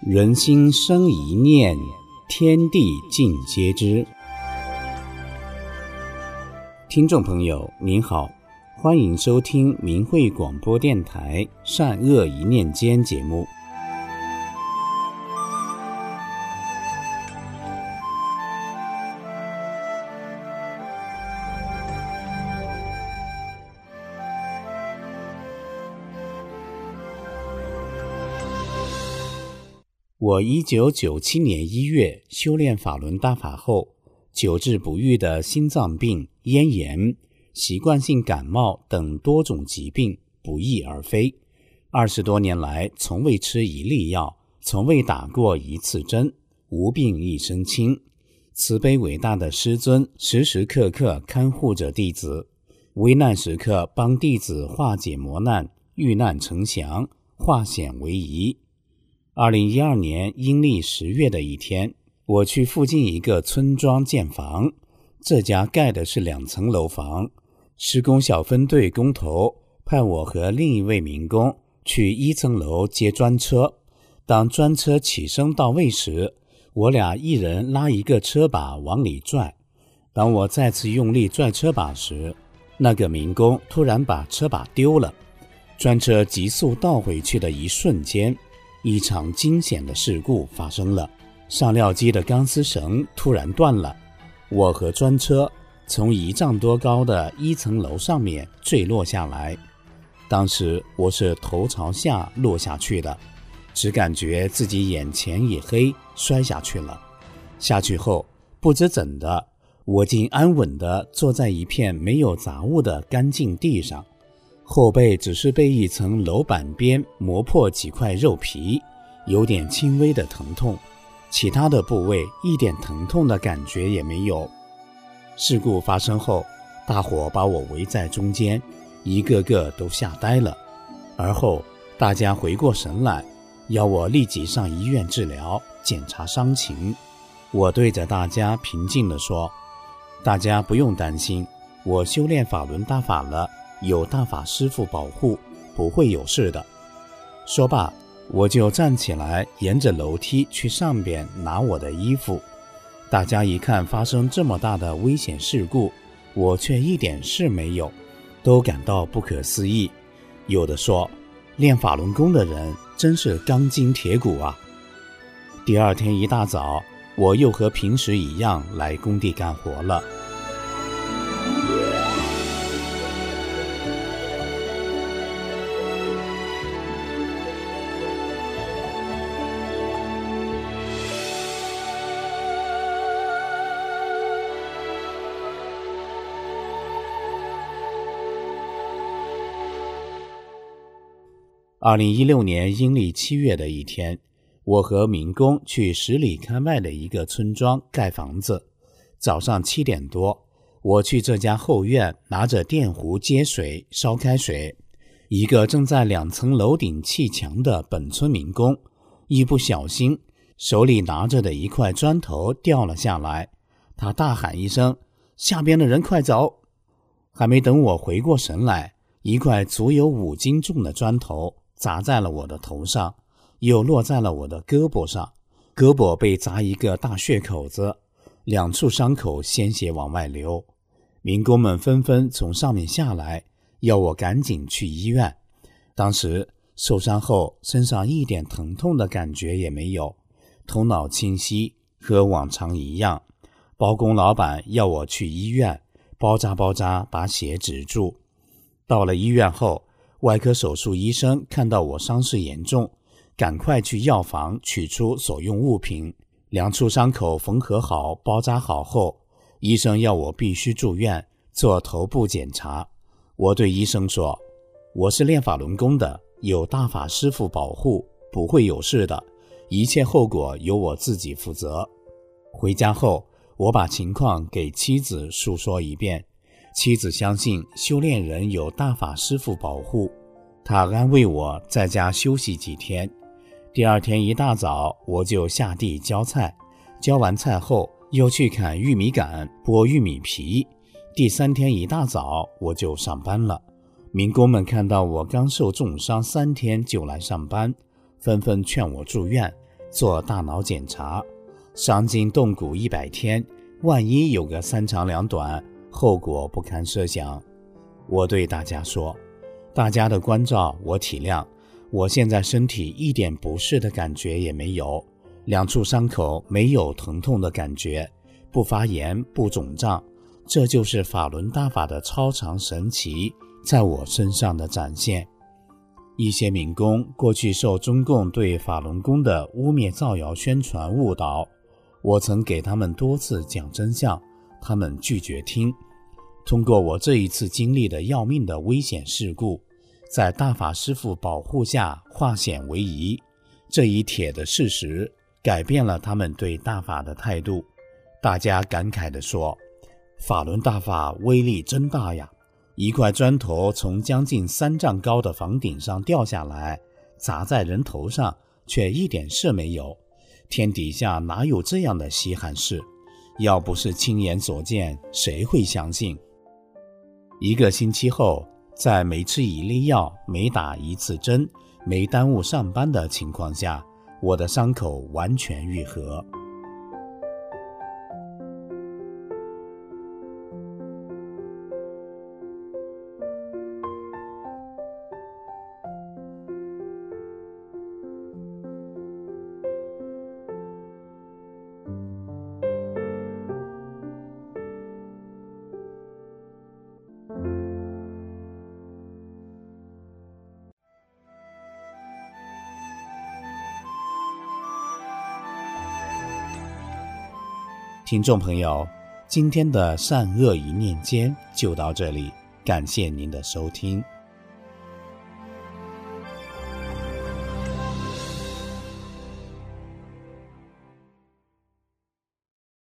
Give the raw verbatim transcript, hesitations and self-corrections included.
人心生一念，天地尽皆知。听众朋友您好，欢迎收听明慧广播电台善恶一念间节目。我一九九七年一月修炼法轮大法后，久治不愈的心脏病、咽炎、习惯性感冒等多种疾病不翼而飞。二十多年来，从未吃一粒药，从未打过一次针，无病一身轻。慈悲伟大的师尊时时刻刻看护着弟子，危难时刻帮弟子化解磨难，遇难成祥，化险为夷。二零一二年阴历十月的一天，我去附近一个村庄建房，这家盖的是两层楼房。施工小分队工头派我和另一位民工去一层楼接砖车。当砖车起升到位时，我俩一人拉一个车把往里拽。当我再次用力拽车把时，那个民工突然把车把丢了。砖车急速倒回去的一瞬间，一场惊险的事故发生了，上料机的钢丝绳突然断了，我和砖车从一丈多高的一层楼上面坠落下来。当时我是头朝下落下去的，只感觉自己眼前一黑，摔下去了。下去后不知怎的，我竟安稳地坐在一片没有杂物的干净地上，后背只是被一层楼板边磨破几块肉皮，有点轻微的疼痛，其他的部位一点疼痛的感觉也没有。事故发生后，大伙把我围在中间，一个个都吓呆了。而后大家回过神来，要我立即上医院治疗，检查伤情。我对着大家平静地说，大家不用担心，我修炼法轮大法了，有大法师父保护，不会有事的。说罢，我就站起来，沿着楼梯去上边拿我的衣服。大家一看发生这么大的危险事故，我却一点事没有，都感到不可思议。有的说，练法轮功的人真是钢筋铁骨啊。第二天一大早，我又和平时一样来工地干活了。二零一六年阴历七月的一天，我和民工去十里开外的一个村庄盖房子。早上七点多，我去这家后院拿着电壶接水烧开水。一个正在两层楼顶砌墙的本村民工，一不小心手里拿着的一块砖头掉了下来，他大喊一声，下边的人快走！还没等我回过神来，一块足有五斤重的砖头砸在了我的头上，又落在了我的胳膊上，胳膊被砸一个大血口子，两处伤口鲜血往外流。民工们纷纷从上面下来，要我赶紧去医院。当时受伤后身上一点疼痛的感觉也没有，头脑清晰，和往常一样。包工老板要我去医院，包扎包扎把血止住。到了医院后，外科手术医生看到我伤势严重，赶快去药房取出所用物品，两处伤口缝合好包扎好后，医生要我必须住院做头部检查。我对医生说，我是练法轮功的，有大法师父保护，不会有事的，一切后果由我自己负责。回家后，我把情况给妻子述说一遍，妻子相信修炼人有大法师父保护，她安慰我在家休息几天。第二天一大早，我就下地浇菜，浇完菜后又去砍玉米杆剥玉米皮。第三天一大早我就上班了。民工们看到我刚受重伤三天就来上班，纷纷劝我住院， 做大脑检查，伤筋动骨一百天，万一有个三长两短，后果不堪设想。我对大家说，大家的关照我体谅，我现在身体一点不适的感觉也没有，两处伤口没有疼痛的感觉，不发炎不肿胀，这就是法轮大法的超常神奇在我身上的展现。一些民工过去受中共对法轮功的污蔑造谣宣传误导，我曾给他们多次讲真相，他们拒绝听。通过我这一次经历的要命的危险事故，在大法师父保护下化险为夷，这一铁的事实改变了他们对大法的态度。大家感慨地说，法轮大法威力真大呀，一块砖头从将近三丈高的房顶上掉下来，砸在人头上，却一点事没有。天底下哪有这样的稀罕事？要不是亲眼所见，谁会相信？一个星期后，在没吃一粒药、没打一次针、没耽误上班的情况下，我的伤口完全愈合。听众朋友，今天的善恶一念间就到这里，感谢您的收听。